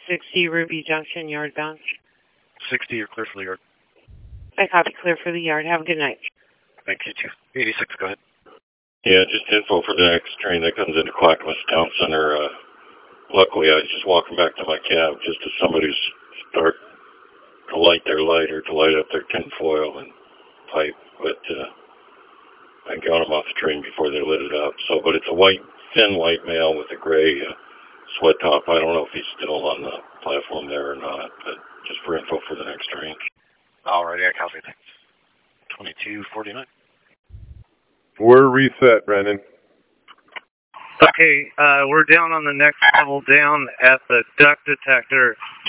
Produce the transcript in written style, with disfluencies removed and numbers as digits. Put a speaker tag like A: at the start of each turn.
A: 60 Ruby Junction, yard bound.
B: 60, you're clear for the yard.
A: I copy, clear for the yard. Have a good night.
B: Thank you, too. 86, go ahead.
C: Yeah, just info for the next train that comes into Clackamas Town Center. Luckily, I was just walking back to my cab just as somebody's start to light their light or to light up their tinfoil and pipe, but I got them off the train before they lit it up. So, but it's a thin white male with a gray sweat top. I don't know if he's still on the platform there or not, but just for info for the next train.
B: All right, I copy. Thanks. 2249.
D: We're reset, Brendan.
E: Okay, we're down on the next level down at the duct detector.